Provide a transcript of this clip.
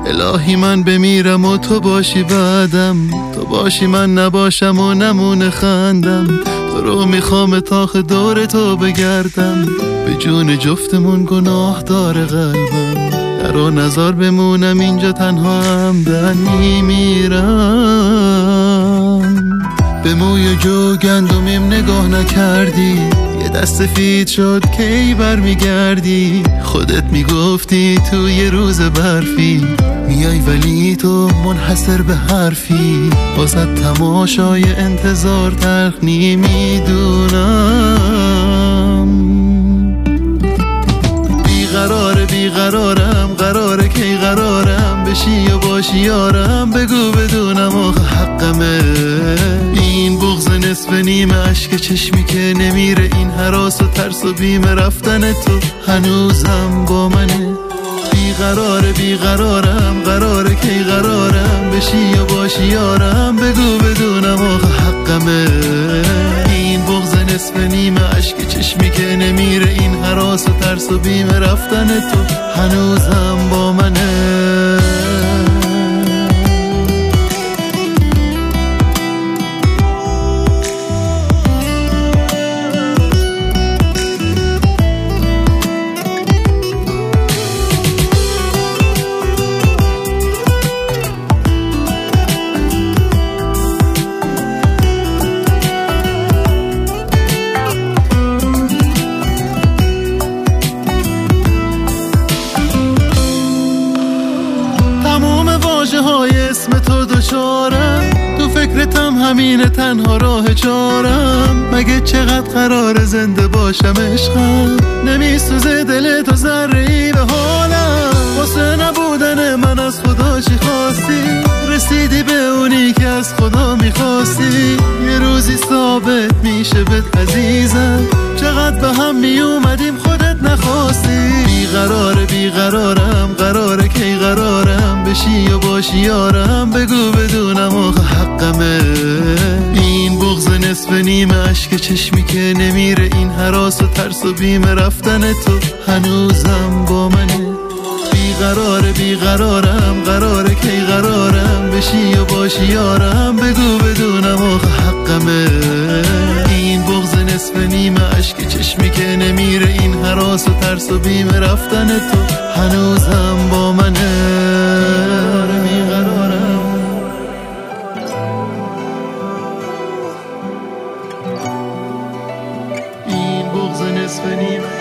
الهی من بمیرم و تو باشی بعدم، تو باشی من نباشم و نمونه خندم. تو رو میخوام تاخ دور تو بگردم، به جون جفتمون گناه داره قلبم. در و نظر بمونم اینجا تنها همدن میمیرم. به موی جو گندمیم نگاه نکردی، یه دست سفید شد کی برمیگردی. خودت میگفتی تو یه روز برفی میای ولی تو منحصر به حرفی. واسه تماشای انتظار تلخ نمیدونم. بیقرارم قراره کی قرارم بشی و باشی یارم. بگو بدونم آخه حقمه این بغض نصف نیمه، عشق چشمی که نمیره، این هراس و ترس و بیم رفتن تو هنوزم با منه. بیقرارم قراره کی قرارم بشی و باشی یارم. بگو بدونم آخه حقمه این بغض نصف نیمه، عشق چشمی که نمیره، این هراس و ترس و بیم رفتن تو هنوزم با منه. اسم تو دچارم، تو فکرتم همینه تنها راه چارم. مگه چقدر قرار زنده باشم عشقم، نمیسوزه دل تو ذره‌ای به حالم. واسه نبودن من از خدا چی خواستی، رسیدی به اونی که از خدا میخواستی. یه روزی ثابت میشه بهت عزیزم، چقدر به هم میومدیم خودت نخواستی. بیقرارم قراره کی قرارم بشی و باشی یارم. بگو بدونم آخه حقمه این بغض نصف نیمه، عشق چشمی که نمیره، این هراس و ترس و بیم رفتن تو هنوزم با منه. بیقرارم قراره کی قرارم بشی و باشی یارم. بگو بدونم آخه حقمه این بغض نصف نیمه، عشق چشمی که نمیره، این هراس و ترس و بیم رفتن تو هنوزم با منه. این بغض نصف نیمه